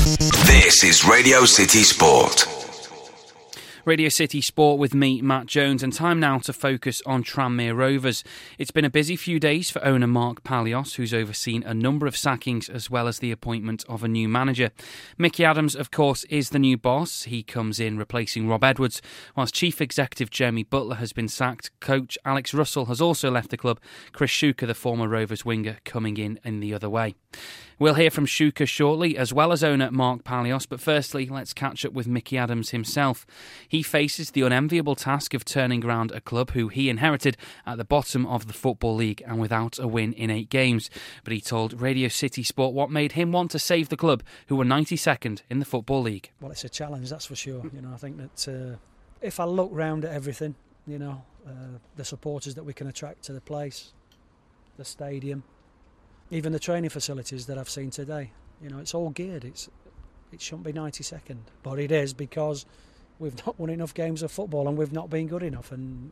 This is Radio City Sport. Radio City Sport with me, Matt Jones, and time now to focus on Tranmere Rovers. It's been a busy few days for owner Mark Palios, who's overseen a number of sackings as well as the appointment of a new manager. Mickey Adams, of course, is the new boss. He comes in replacing Rob Edwards. Whilst Chief Executive Jeremy Butler has been sacked, coach Alex Russell has also left the club. Chris Shuker, the former Rovers winger, coming in the other way. We'll hear from Shuker shortly, as well as owner Mark Palios, but firstly, let's catch up with Mickey Adams himself. He faces the unenviable task of turning around a club who he inherited at the bottom of the Football League and without a win in 8 games. But he told Radio City Sport what made him want to save the club, who were 92nd in the Football League. Well, it's a challenge, that's for sure. I think that if I look round at everything, the supporters that we can attract to the place, the stadium, even the training facilities that I've seen today, it's all geared. It shouldn't be 92nd, but it is, because we've not won enough games of football and we've not been good enough. And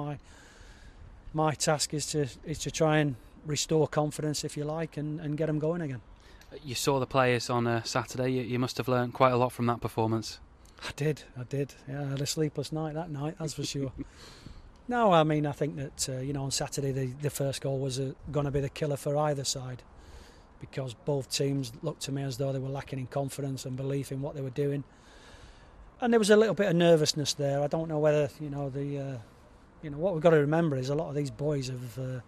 my task is to try and restore confidence, if you like, and get them going again. You saw the players on Saturday. You must have learned quite a lot from that performance. I did. Yeah, I had a sleepless night that night, that's for sure. No, I mean, I think that, on Saturday the first goal was going to be the killer for either side, because both teams looked to me as though they were lacking in confidence and belief in what they were doing. And there was a little bit of nervousness there. I don't know whether, what we've got to remember is a lot of these boys have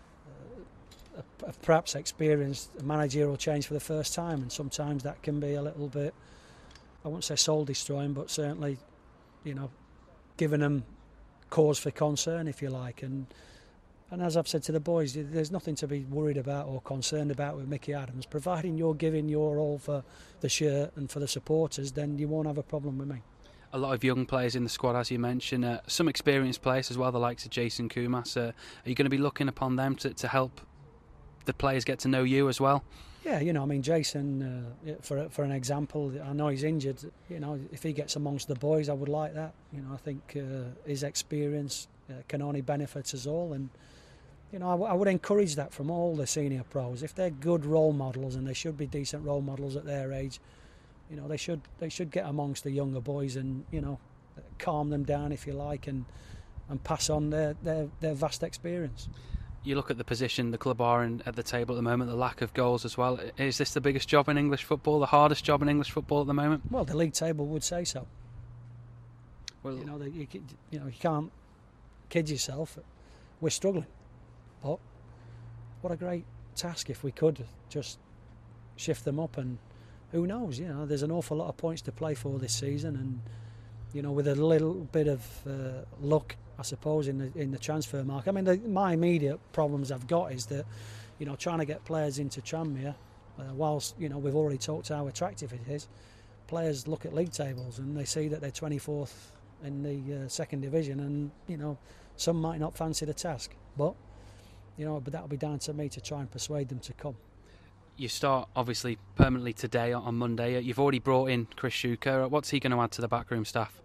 perhaps experienced a managerial change for the first time, and sometimes that can be a little bit, I won't say soul-destroying, but certainly, giving them cause for concern, if you like. And as I've said to the boys, there's nothing to be worried about or concerned about with Mickey Adams. Providing you're giving your all for the shirt and for the supporters, then you won't have a problem with me. A lot of young players in the squad, as you mentioned, some experienced players as well, the likes of Jason Kumas. Are you going to be looking upon them to help the players get to know you as well? Yeah, Jason, for an example, I know he's injured. If he gets amongst the boys, I would like that. I think his experience can only benefit us all, and I would encourage that from all the senior pros. If they're good role models, and they should be decent role models at their age, they should get amongst the younger boys and calm them down, if you like, and pass on their vast experience. You look at the position the club are in at the table at the moment, the lack of goals as well. Is this the biggest job in English football, the hardest job in English football at the moment? Well, the league table would say so. Well, you can't kid yourself. We're struggling, but what a great task if we could just shift them up. And who knows? There's an awful lot of points to play for this season, and with a little bit of luck, I suppose, in the transfer market. I mean, my immediate problems I've got is that, trying to get players into Tranmere, whilst, we've already talked how attractive it is, players look at league tables and they see that they're 24th in the second division, and, some might not fancy the task. But that'll be down to me to try and persuade them to come. You start, obviously, permanently today on Monday. You've already brought in Chris Shuker. What's he going to add to the backroom staff?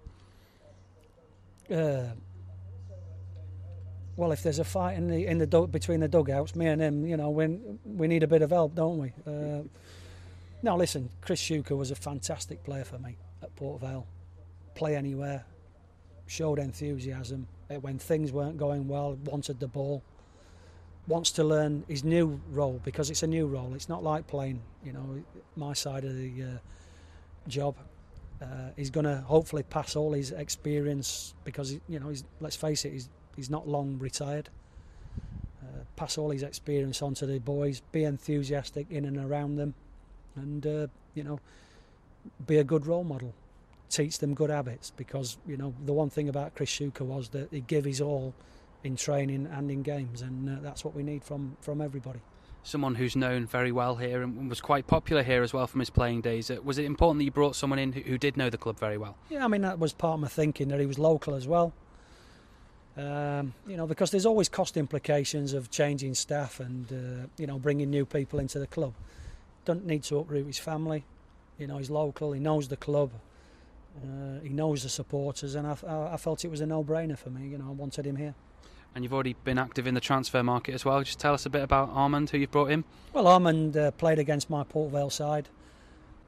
Well, if there's a fight between the dugouts, me and him, we need a bit of help, don't we? No, listen, Chris Shuker was a fantastic player for me at Port Vale. Play anywhere, showed enthusiasm when things weren't going well, wanted the ball, wants to learn his new role, because it's a new role. It's not like playing, my side of the job. He's going to hopefully pass all his experience, because let's face it, he's not long retired. Pass all his experience on to the boys, be enthusiastic in and around them, and be a good role model. Teach them good habits, because the one thing about Chris Shuker was that he gave his all in training and in games, and that's what we need from everybody. Someone who's known very well here and was quite popular here as well from his playing days. Was it important that you brought someone in who did know the club very well? Yeah, I mean, that was part of my thinking, that he was local as well. Because there's always cost implications of changing staff and bringing new people into the club. Don't need to uproot his family. He's local. He knows the club. He knows the supporters, and I felt it was a no-brainer for me. I wanted him here. And you've already been active in the transfer market as well. Just tell us a bit about Armand, who you've brought in. Well, Armand played against my Port Vale side.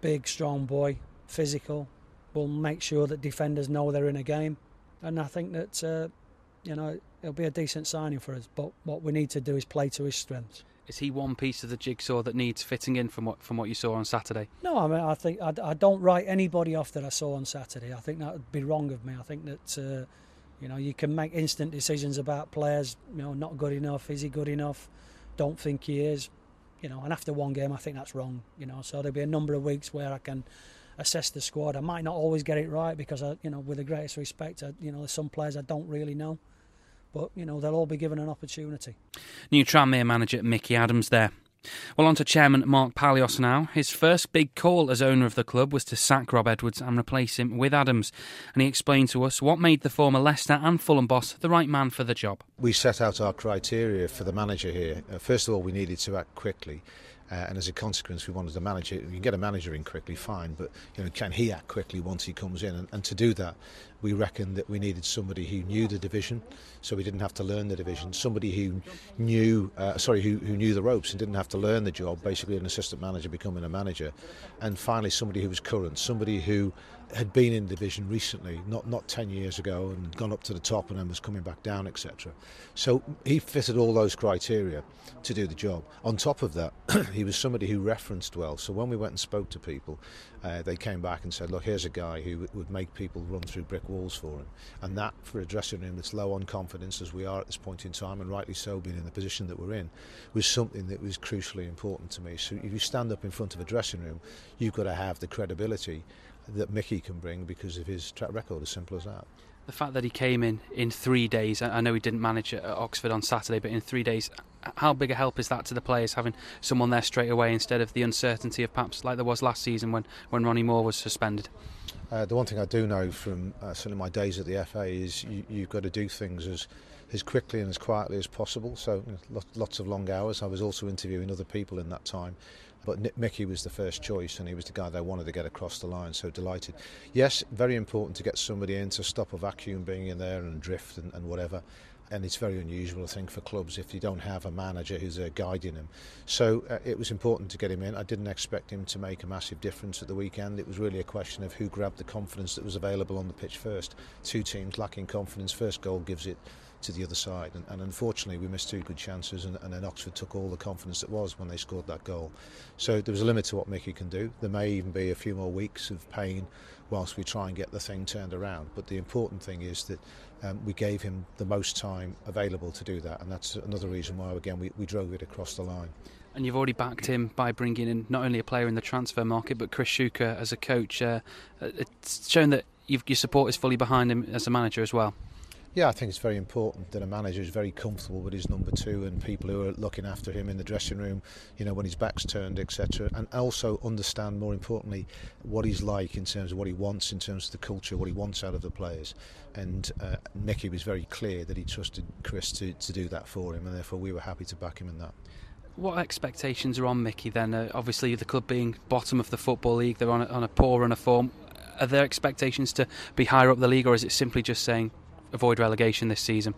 big, strong boy, physical, will make sure that defenders know they're in a game. And I think that, it'll be a decent signing for us. But what we need to do is play to his strengths. Is he one piece of the jigsaw that needs fitting in from what you saw on Saturday? No, I mean, I think I don't write anybody off that I saw on Saturday. I think that would be wrong of me. I think that, you can make instant decisions about players, not good enough, is he good enough, don't think he is, and after one game I think that's wrong, so there'll be a number of weeks where I can assess the squad. I might not always get it right because, with the greatest respect, there's some players I don't really know. But, they'll all be given an opportunity. New Tranmere manager Mickey Adams there. Well, on to Chairman Mark Palios now. His first big call as owner of the club was to sack Rob Edwards and replace him with Adams. And he explained to us what made the former Leicester and Fulham boss the right man for the job. We set out our criteria for the manager here. First of all, we needed to act quickly. And as a consequence, we wanted a manager. You can get a manager in quickly, fine, but can he act quickly once he comes in? And to do that, we reckoned that we needed somebody who knew the division, so we didn't have to learn the division. Somebody who knew, who knew the ropes and didn't have to learn the job. Basically, an assistant manager becoming a manager, and finally somebody who was current, somebody who had been in division recently, not 10 years ago, and gone up to the top and then was coming back down, etc. So he fitted all those criteria to do the job. On top of that, he was somebody who referenced well. So when we went and spoke to people, they came back and said, look, here's a guy who would make people run through brick walls for him. And that, for a dressing room that's low on confidence, as we are at this point in time, and rightly so, being in the position that we're in, was something that was crucially important to me. So if you stand up in front of a dressing room, you've got to have the credibility that Mickey can bring because of his track record, as simple as that. The fact that he came in 3 days, I know he didn't manage at Oxford on Saturday, but in 3 days, how big a help is that to the players, having someone there straight away instead of the uncertainty of perhaps like there was last season when Ronnie Moore was suspended? The one thing I do know from certainly my days at the FA is you've got to do things as quickly and as quietly as possible, so lots of long hours. I was also interviewing other people in that time. But Mickey was the first choice, and he was the guy they wanted to get across the line, so delighted. Yes, very important to get somebody in to stop a vacuum being in there and drift and whatever. And it's very unusual, I think, for clubs if you don't have a manager who's guiding them. So it was important to get him in. I didn't expect him to make a massive difference at the weekend. It was really a question of who grabbed the confidence that was available on the pitch first. Two teams lacking confidence. First goal gives it to the other side, and unfortunately we missed two good chances, and then Oxford took all the confidence that was when they scored that goal. So there was a limit to what Mickey can do. There may even be a few more weeks of pain whilst we try and get the thing turned around, but the important thing is that we gave him the most time available to do that, and that's another reason why again we drove it across the line. And you've already backed him by bringing in not only a player in the transfer market but Chris Schuker as a coach. It's shown that your support is fully behind him as a manager as well. Yeah, I think it's very important that a manager is very comfortable with his number two and people who are looking after him in the dressing room, when his back's turned, etc. And also understand, more importantly, what he's like in terms of what he wants, in terms of the culture, what he wants out of the players. And Mickey was very clear that he trusted Chris to do that for him, and therefore we were happy to back him in that. What expectations are on Mickey then? Obviously, the club being bottom of the Football League, they're on a poor run of form. Are there expectations to be higher up the league, or is it simply just saying avoid relegation this season?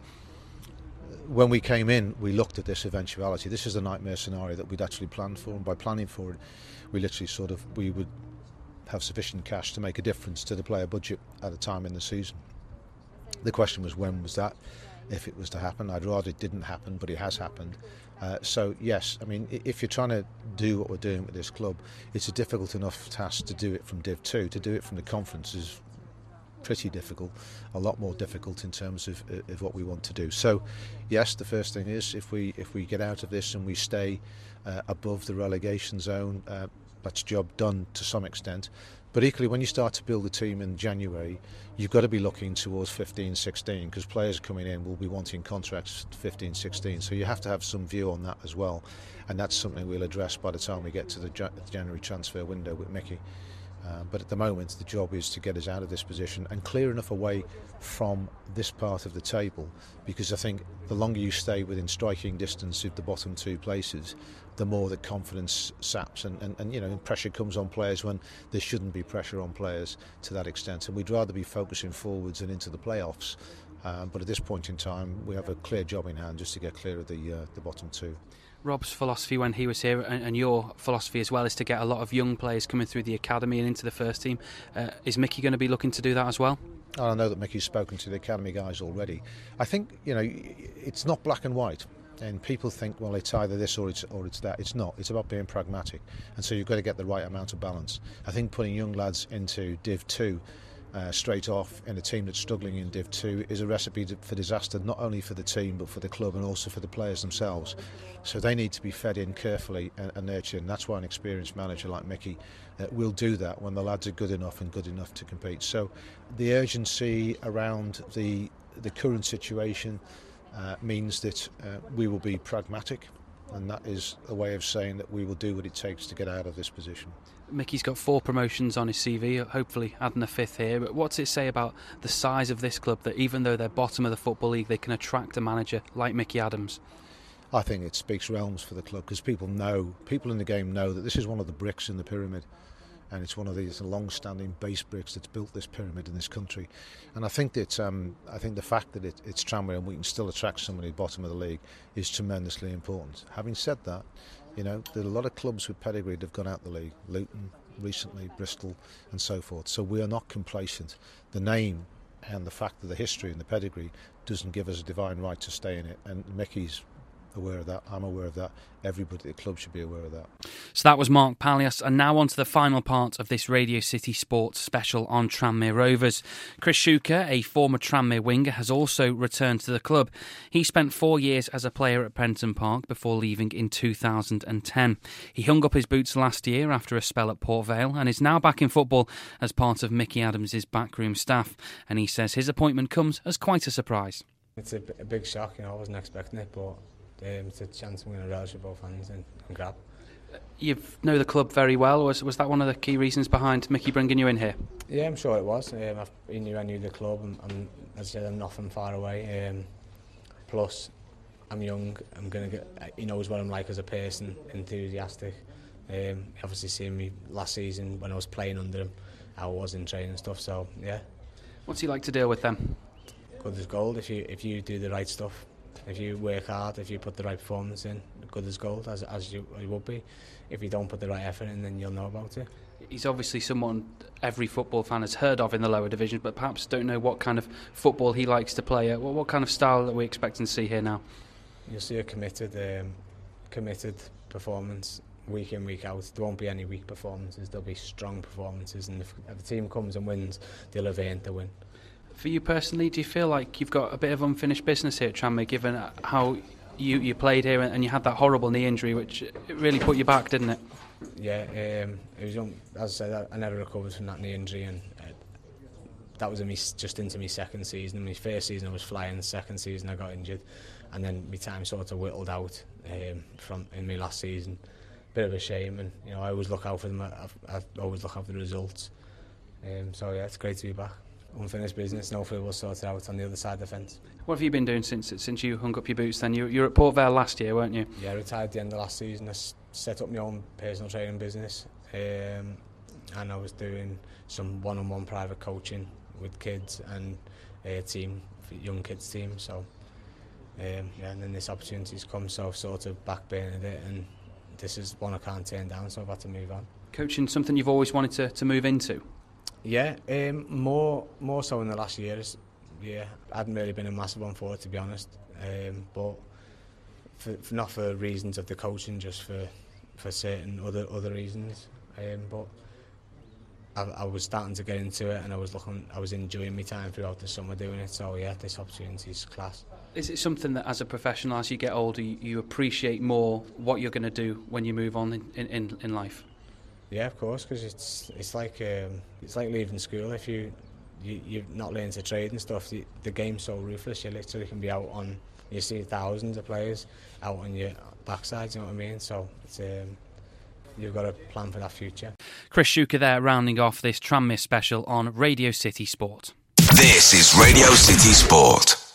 When we came in, we looked at this eventuality. This is the nightmare scenario that we'd actually planned for, and by planning for it, we literally we would have sufficient cash to make a difference to the player budget at a time in the season. The question was, when was that, if it was to happen? I'd rather it didn't happen, but it has happened. So yes, I mean, if you're trying to do what we're doing with this club, it's a difficult enough task to do it from Div 2. To do it from the conference is pretty difficult, a lot more difficult in terms of what we want to do. So yes, the first thing is if we get out of this and we stay above the relegation zone, that's job done to some extent. But equally, when you start to build a team in January, you've got to be looking towards 15-16, because players coming in will be wanting contracts 15-16, so you have to have some view on that as well, and that's something we'll address by the time we get to the January transfer window with Mickey. But at the moment, the job is to get us out of this position and clear enough away from this part of the table, because I think the longer you stay within striking distance of the bottom two places, the more that confidence saps and pressure comes on players when there shouldn't be pressure on players to that extent. And we'd rather be focusing forwards and into the playoffs. But at this point in time, we have a clear job in hand just to get clear of the bottom two. Rob's philosophy when he was here, and your philosophy as well, is to get a lot of young players coming through the academy and into the first team. Is Mickey going to be looking to do that as well? I know that Mickey's spoken to the academy guys already. I think, it's not black and white. And people think, well, it's either this or it's that. It's not. It's about being pragmatic. And so you've got to get the right amount of balance. I think putting young lads into Div 2 straight off in a team that's struggling in Div 2 is a recipe for disaster, not only for the team but for the club and also for the players themselves. So they need to be fed in carefully and nurtured, and that's why an experienced manager like Mickey will do that when the lads are good enough to compete. So the urgency around the current situation means that we will be pragmatic, and that is a way of saying that we will do what it takes to get out of this position. Mickey's got 4 promotions on his CV, hopefully adding a 5th here, but what's it say about the size of this club that even though they're bottom of the Football League, they can attract a manager like Mickey Adams? I think it speaks realms for the club, because people in the game know that this is one of the bricks in the pyramid, and it's one of these long-standing base bricks that's built this pyramid in this country. And I think that the fact that it's Tranmere and we can still attract somebody at the bottom of the league is tremendously important. Having said that, there are a lot of clubs with pedigree that have gone out the league. Luton recently, Bristol, and so forth. So we are not complacent. The name and the fact of the history and the pedigree doesn't give us a divine right to stay in it. And Mickey's aware of that. I'm aware of that. Everybody at the club should be aware of that. So that was Mark Palios, and now on to the final part of this Radio City Sports special on Tranmere Rovers. Chris Shuker, a former Tranmere winger, has also returned to the club. He spent 4 years as a player at Prenton Park before leaving in 2010. He hung up his boots last year after a spell at Port Vale and is now back in football as part of Mickey Adams' backroom staff. And he says his appointment comes as quite a surprise. It's a big shock, I wasn't expecting it, but it's a chance I'm going to relish with both hands and grab. You know the club very well. Was that one of the key reasons behind Mickey bringing you in here? Yeah, I'm sure it was. I knew the club, and as I said, I'm not from far away. Plus, I'm young. I'm going to get. He knows what I'm like as a person, enthusiastic. Obviously, seeing me last season when I was playing under him, how I was in training and stuff. So yeah. What's he like to deal with then? Good as gold. If you do the right stuff. If you work hard, if you put the right performance in, good as gold, as you would be. If you don't put the right effort in, then you'll know about it. He's obviously someone every football fan has heard of in the lower division, but perhaps don't know what kind of football he likes to play. What kind of style are we expecting to see here now? You'll see a committed performance week in, week out. There won't be any weak performances, there'll be strong performances, and if the team comes and wins, they'll have earned the win. For you personally, do you feel like you've got a bit of unfinished business here at Tranmere, given how you played here and you had that horrible knee injury, which it really put you back, didn't it? Yeah, it was, as I said, I never recovered from that knee injury, and that was just into my second season. My first season I was flying, the second season I got injured, and then my time sort of whittled out in my last season. Bit of a shame, and I always look out for them. I always look out for the results. So yeah, it's great to be back. Unfinished business, and hopefully we'll sort it out on the other side of the fence. What have you been doing since you hung up your boots then? You were at Port Vale last year, weren't you? Yeah, I retired at the end of last season. I set up my own personal training business, and I was doing some one-on-one private coaching with kids and a team, young kids team. So and then this opportunity's come, so I've sort of backburnered it, and this is one I can't turn down, so I've had to move on. Coaching, something you've always wanted to move into? Yeah, more so in the last years. Yeah, I hadn't really been a massive one for it, to be honest. But not for reasons of the coaching, just for certain other reasons. But I was starting to get into it, and I was enjoying my time throughout the summer doing it. So yeah, this opportunity's class. Is it something that, as a professional, as you get older, you appreciate more what you're going to do when you move on in life? Yeah, of course, because it's like leaving school. If you're not learning to trade and stuff, the game's so ruthless. You literally can be out on. You see thousands of players out on your backside. You know what I mean? So it's you've got to plan for that future. Chris Shuker there, rounding off this Tranmere special on Radio City Sport. This is Radio City Sport.